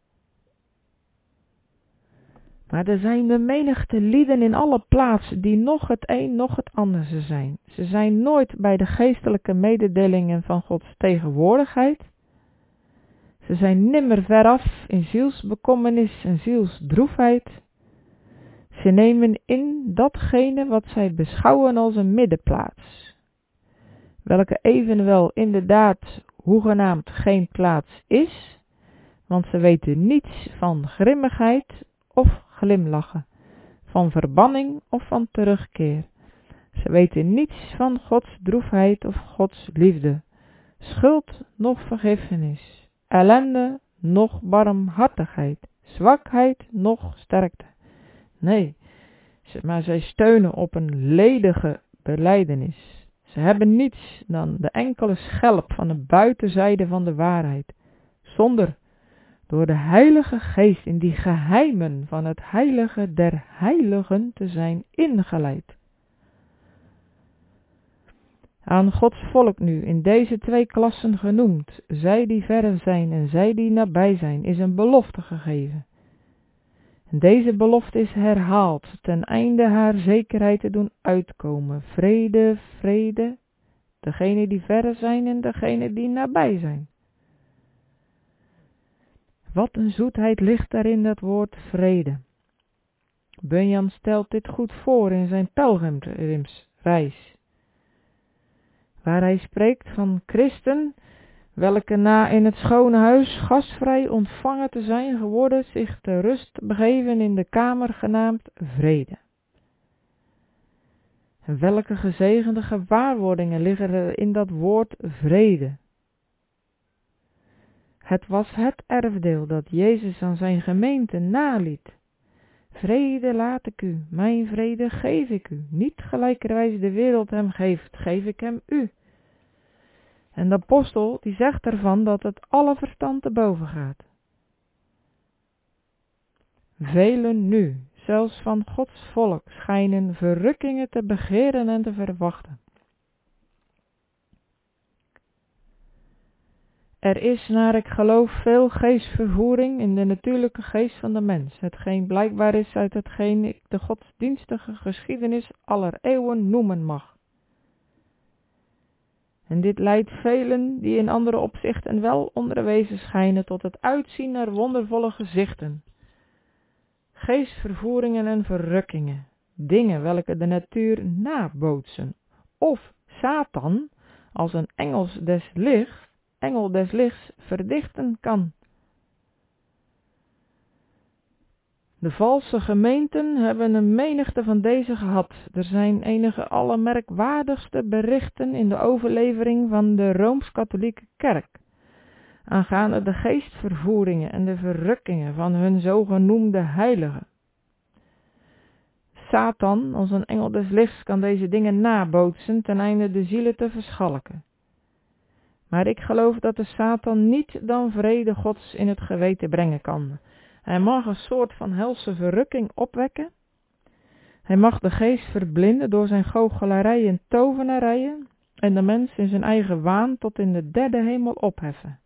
Maar er zijn de menigte lieden in alle plaatsen die nog het een nog het andere zijn. Ze zijn nooit bij de geestelijke mededelingen van Gods tegenwoordigheid. Ze zijn nimmer veraf in zielsbekommernis en zielsdroefheid. Ze nemen in datgene wat zij beschouwen als een middenplaats, welke evenwel inderdaad hoegenaamd geen plaats is, want ze weten niets van grimmigheid of glimlachen, van verbanning of van terugkeer. Ze weten niets van Gods droefheid of Gods liefde, schuld noch vergiffenis, ellende noch barmhartigheid, zwakheid noch sterkte. Nee, maar zij steunen op een ledige belijdenis. Ze hebben niets dan de enkele schelp van de buitenzijde van de waarheid, zonder door de Heilige Geest in die geheimen van het heilige der heiligen te zijn ingeleid. Aan Gods volk nu, in deze twee klassen genoemd, zij die verre zijn en zij die nabij zijn, is een belofte gegeven. En deze belofte is herhaald, ten einde haar zekerheid te doen uitkomen. Vrede, vrede, degene die verre zijn en degene die nabij zijn. Wat een zoetheid ligt daar in dat woord vrede. Bunyan stelt dit goed voor in zijn pelgrimsreis, waar hij spreekt van christen, welke na in het schone huis gastvrij ontvangen te zijn geworden, zich ter rust begeven in de kamer genaamd vrede. En welke gezegende gewaarwordingen liggen er in dat woord vrede. Het was het erfdeel dat Jezus aan zijn gemeente naliet. Vrede laat ik u, mijn vrede geef ik u. Niet gelijkerwijs de wereld hem geeft, geef ik hem u. En de apostel die zegt ervan dat het alle verstand te boven gaat. Velen nu, zelfs van Gods volk, schijnen verrukkingen te begeren en te verwachten. Er is, naar ik geloof, veel geestvervoering in de natuurlijke geest van de mens, hetgeen blijkbaar is uit hetgeen ik de godsdienstige geschiedenis aller eeuwen noemen mag. En dit leidt velen, die in andere opzichten wel onderwezen schijnen, tot het uitzien naar wondervolle gezichten, geestvervoeringen en verrukkingen, dingen welke de natuur nabootsen, of Satan als een engels des lichts, engel des lichts verdichten kan. De valse gemeenten hebben een menigte van deze gehad. Er zijn enige allermerkwaardigste berichten in de overlevering van de Rooms-Katholieke Kerk, aangaande de geestvervoeringen en de verrukkingen van hun zogenoemde heiligen. Satan, als een engel des lichts, kan deze dingen nabootsen ten einde de zielen te verschalken. Maar ik geloof dat de Satan niet dan vrede Gods in het geweten brengen kan. Hij mag een soort van helse verrukking opwekken. Hij mag de geest verblinden door zijn goochelarij en tovenarijen en de mens in zijn eigen waan tot in de derde hemel opheffen.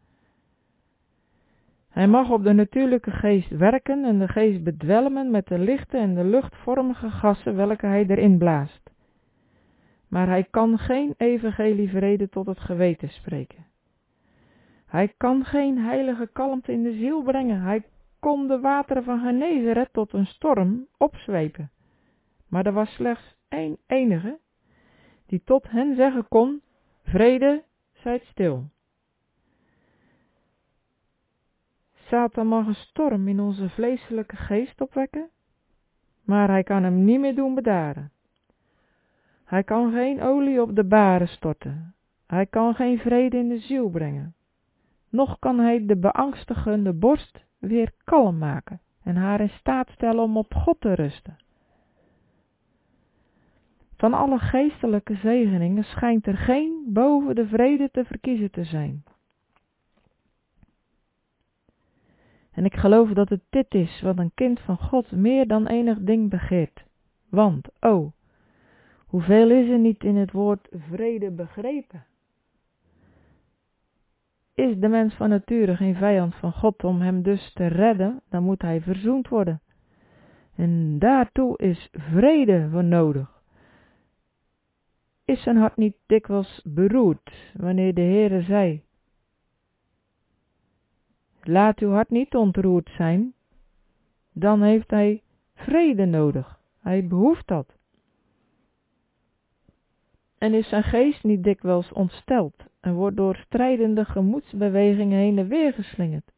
Hij mag op de natuurlijke geest werken en de geest bedwelmen met de lichte en de luchtvormige gassen welke hij erin blaast. Maar hij kan geen evangelie vrede tot het geweten spreken. Hij kan geen heilige kalmte in de ziel brengen. Hij kon de wateren van Genezeret tot een storm opzwepen. Maar er was slechts één enige die tot hen zeggen kon: vrede, zijt stil. Satan mag een storm in onze vleeselijke geest opwekken, maar hij kan hem niet meer doen bedaren. Hij kan geen olie op de baren storten. Hij kan geen vrede in de ziel brengen. Noch kan hij de beangstigende borst weer kalm maken en haar in staat stellen om op God te rusten. Van alle geestelijke zegeningen schijnt er geen boven de vrede te verkiezen te zijn. En ik geloof dat het dit is wat een kind van God meer dan enig ding begeert. Want, o, hoeveel is er niet in het woord vrede begrepen? Is de mens van nature geen vijand van God, om hem dus te redden, dan moet hij verzoend worden. En daartoe is vrede voor nodig. Is zijn hart niet dikwijls beroerd, wanneer de Heere zei: laat uw hart niet ontroerd zijn, dan heeft hij vrede nodig. Hij behoeft dat. En is zijn geest niet dikwijls ontsteld en wordt door strijdende gemoedsbewegingen heen en weer geslingerd,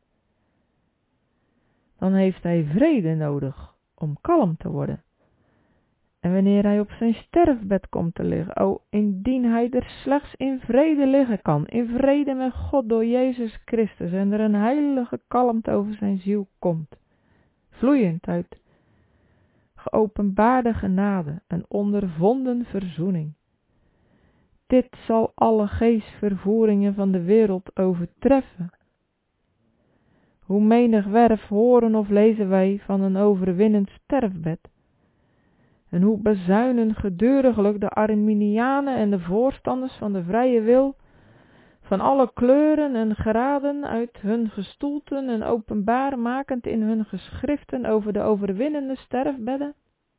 dan heeft hij vrede nodig om kalm te worden. En wanneer hij op zijn sterfbed komt te liggen, o, indien hij er slechts in vrede liggen kan, in vrede met God door Jezus Christus, en er een heilige kalmte over zijn ziel komt, vloeiend uit geopenbaarde genade en ondervonden verzoening. Dit zal alle geestvervoeringen van de wereld overtreffen. Hoe menig werf horen of lezen wij van een overwinnend sterfbed, en hoe bezuinen geduriglijk de Arminianen en de voorstanders van de vrije wil van alle kleuren en graden uit hun gestoelten en openbaar makend in hun geschriften over de overwinnende sterfbedden.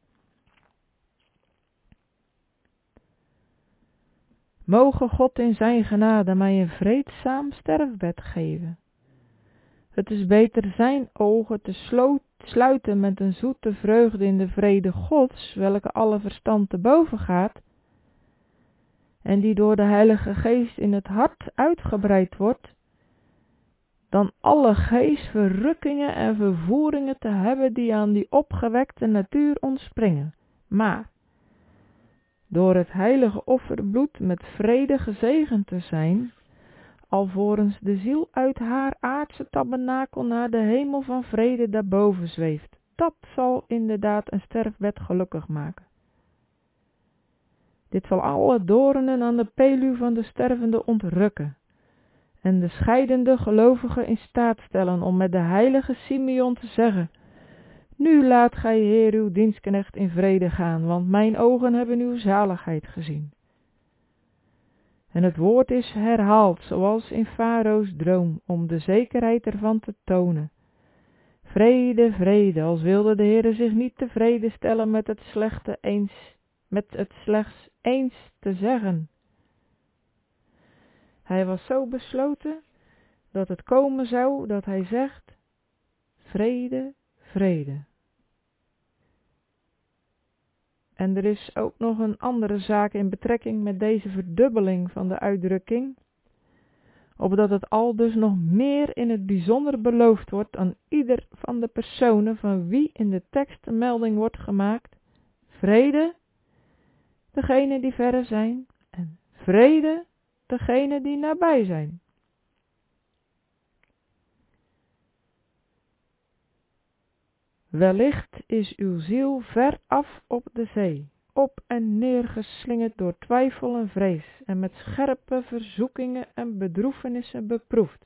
Moge God in zijn genade mij een vreedzaam sterfbed geven. Het is beter zijn ogen te sloot, sluiten met een zoete vreugde in de vrede Gods, welke alle verstand te boven gaat, en die door de Heilige Geest in het hart uitgebreid wordt, dan alle geestverrukkingen en vervoeringen te hebben die aan die opgewekte natuur ontspringen, maar door het heilige offerbloed met vrede gezegend te zijn, alvorens de ziel uit haar aardse tabernakel naar de hemel van vrede daarboven zweeft. Dat zal inderdaad een sterfbed gelukkig maken. Dit zal alle doornen aan de peluw van de stervende ontrukken en de scheidende gelovigen in staat stellen om met de heilige Simeon te zeggen: nu laat gij, Heer, uw dienstknecht in vrede gaan, want mijn ogen hebben uw zaligheid gezien. En het woord is herhaald, zoals in Farao's droom, om de zekerheid ervan te tonen. Vrede, vrede, als wilde de Heere zich niet tevreden stellen met het slechte eens, met het slechts eens te zeggen. Hij was zo besloten dat het komen zou dat hij zegt: vrede, vrede. En er is ook nog een andere zaak in betrekking met deze verdubbeling van de uitdrukking, opdat het al dus nog meer in het bijzonder beloofd wordt aan ieder van de personen van wie in de tekst een melding wordt gemaakt: vrede, degenen die verre zijn, en vrede, degenen die nabij zijn. Wellicht is uw ziel ver af op de zee, op en neer geslingerd door twijfel en vrees, en met scherpe verzoekingen en bedroefenissen beproefd.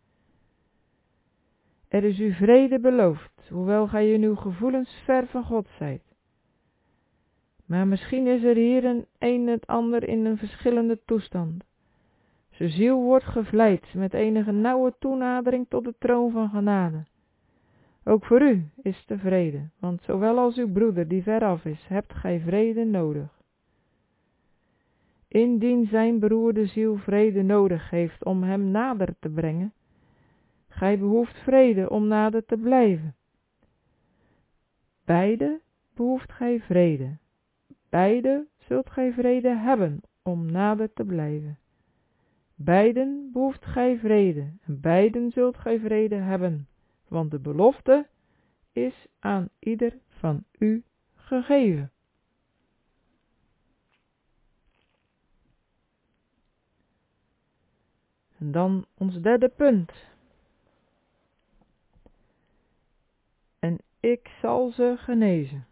Er is u vrede beloofd, hoewel gij in uw gevoelens ver van God zijt. Maar misschien is er hier een een het ander in een verschillende toestand. Zijn ziel wordt gevleid met enige nauwe toenadering tot de troon van genade. Ook voor u is de vrede, want zowel als uw broeder die veraf is, hebt gij vrede nodig. Indien zijn beroerde ziel vrede nodig heeft om hem nader te brengen, gij behoeft vrede om nader te blijven. Beide behoeft gij vrede. Beide zult gij vrede hebben om nader te blijven. Beiden behoeft gij vrede en beiden zult gij vrede hebben, want de belofte is aan ieder van u gegeven. En dan ons derde punt. En ik zal ze genezen.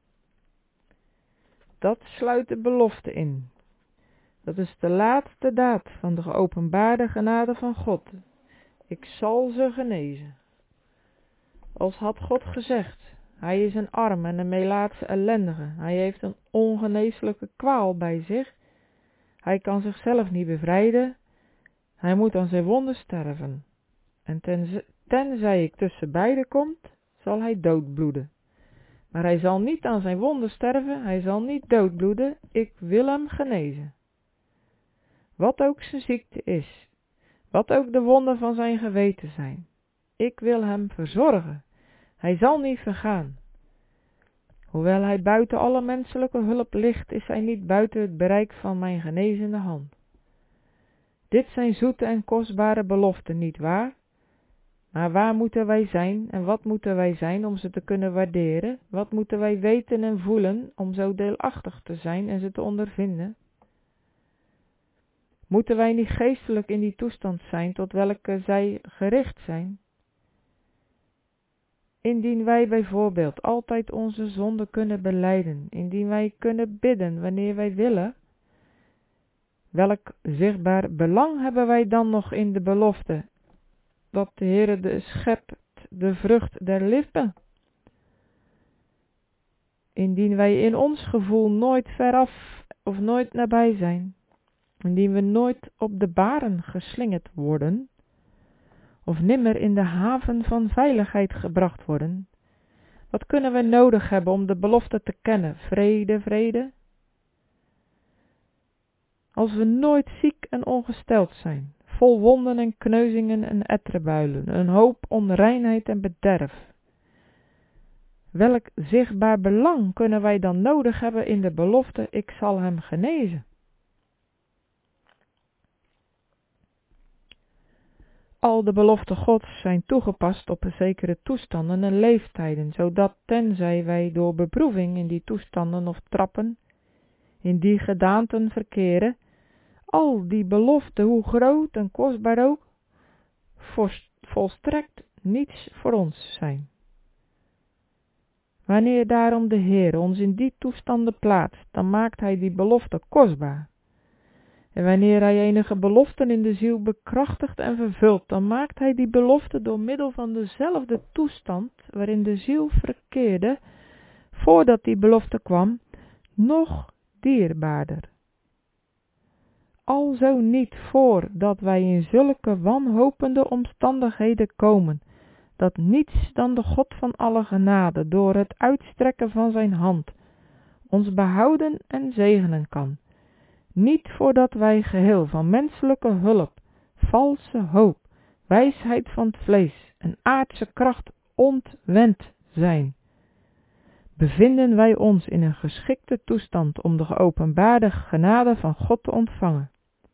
Dat sluit de belofte in. Dat is de laatste daad van de geopenbaarde genade van God. Ik zal ze genezen. Als had God gezegd, hij is een arm en een melaatse ellendige. Hij heeft een ongeneeslijke kwaal bij zich. Hij kan zichzelf niet bevrijden. Hij moet aan zijn wonden sterven. En ten, tenzij ik tussen beiden komt, zal hij doodbloeden. Maar hij zal niet aan zijn wonden sterven, hij zal niet doodbloeden. Ik wil hem genezen. Wat ook zijn ziekte is, wat ook de wonden van zijn geweten zijn. Ik wil hem verzorgen. Hij zal niet vergaan. Hoewel hij buiten alle menselijke hulp ligt, is hij niet buiten het bereik van mijn genezende hand. Dit zijn zoete en kostbare beloften, niet waar? Maar waar moeten wij zijn en wat moeten wij zijn om ze te kunnen waarderen? Wat moeten wij weten en voelen om zo deelachtig te zijn en ze te ondervinden? Moeten wij niet geestelijk in die toestand zijn tot welke zij gericht zijn? Indien wij bijvoorbeeld altijd onze zonde kunnen belijden, indien wij kunnen bidden wanneer wij willen, welk zichtbaar belang hebben wij dan nog in de belofte dat de Heere de schept de vrucht der lippen? Indien wij in ons gevoel nooit veraf of nooit nabij zijn, indien we nooit op de baren geslingerd worden, of nimmer in de haven van veiligheid gebracht worden, wat kunnen we nodig hebben om de belofte te kennen? Vrede, vrede. Als we nooit ziek en ongesteld zijn, vol wonden en kneuzingen en etterbuilen, een hoop onreinheid en bederf. Welk zichtbaar belang kunnen wij dan nodig hebben in de belofte, ik zal hem genezen? Al de beloften Gods zijn toegepast op zekere toestanden en leeftijden, zodat tenzij wij door beproeving in die toestanden of trappen, in die gedaanten verkeren, al die beloften, hoe groot en kostbaar ook, volstrekt niets voor ons zijn. Wanneer daarom de Heer ons in die toestanden plaatst, dan maakt hij die belofte kostbaar. En wanneer hij enige beloften in de ziel bekrachtigt en vervult, dan maakt hij die belofte door middel van dezelfde toestand waarin de ziel verkeerde, voordat die belofte kwam, nog dierbaarder. Alzo niet voordat wij in zulke wanhopende omstandigheden komen, dat niets dan de God van alle genade door het uitstrekken van zijn hand ons behouden en zegenen kan. Niet voordat wij geheel van menselijke hulp, valse hoop, wijsheid van het vlees en aardse kracht ontwend zijn, bevinden wij ons in een geschikte toestand om de geopenbaarde genade van God te ontvangen.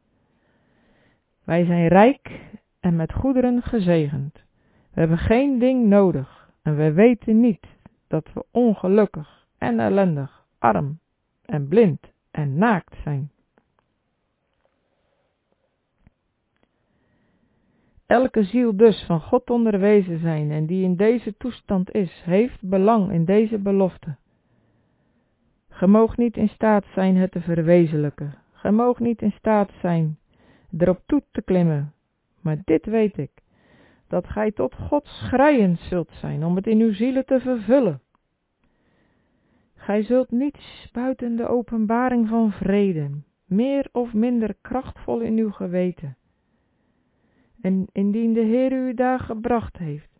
Wij zijn rijk en met goederen gezegend. We hebben geen ding nodig en we weten niet dat we ongelukkig en ellendig, arm en blind en naakt zijn. Elke ziel dus van God onderwezen zijn en die in deze toestand is, heeft belang in deze belofte. Ge moogt niet in staat zijn het te verwezenlijken. Ge moogt niet in staat zijn erop toe te klimmen. Maar dit weet ik, dat gij tot God schreiend zult zijn om het in uw zielen te vervullen. Gij zult niets buiten de openbaring van vrede, meer of minder krachtvol in uw geweten. En indien de Heer u daar gebracht heeft,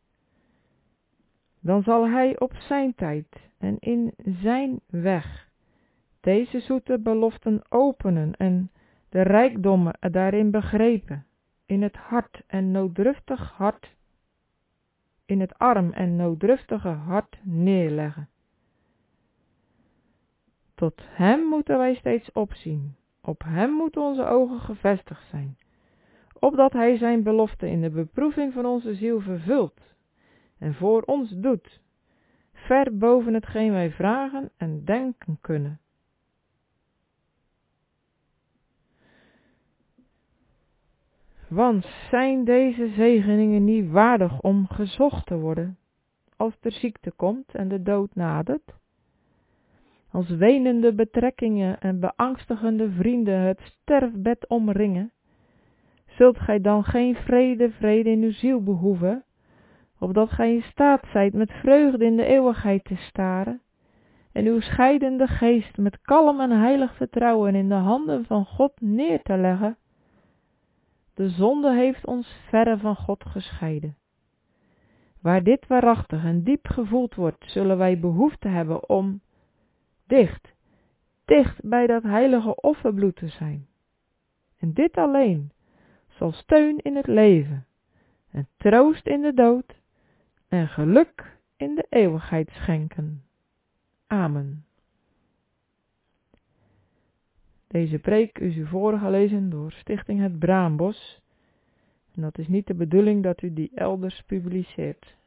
dan zal hij op zijn tijd en in zijn weg deze zoete beloften openen en de rijkdommen daarin begrepen, in het hart en nooddruftig hart, in het arm en nooddruftige hart neerleggen. Tot hem moeten wij steeds opzien, op hem moeten onze ogen gevestigd zijn, opdat hij zijn belofte in de beproeving van onze ziel vervult en voor ons doet, ver boven hetgeen wij vragen en denken kunnen. Want zijn deze zegeningen niet waardig om gezocht te worden, als de ziekte komt en de dood nadert? Als wenende betrekkingen en beangstigende vrienden het sterfbed omringen, zult gij dan geen vrede, vrede in uw ziel behoeven, opdat gij in staat zijt met vreugde in de eeuwigheid te staren, en uw scheidende geest met kalm en heilig vertrouwen in de handen van God neer te leggen? De zonde heeft ons verre van God gescheiden. Waar dit waarachtig en diep gevoeld wordt, zullen wij behoefte hebben om dicht, dicht bij dat heilige offerbloed te zijn. En dit alleen zal steun in het leven, en troost in de dood, en geluk in de eeuwigheid schenken. Amen. Deze preek is u voorgelezen door Stichting Het Braambos. En dat is niet de bedoeling dat u die elders publiceert.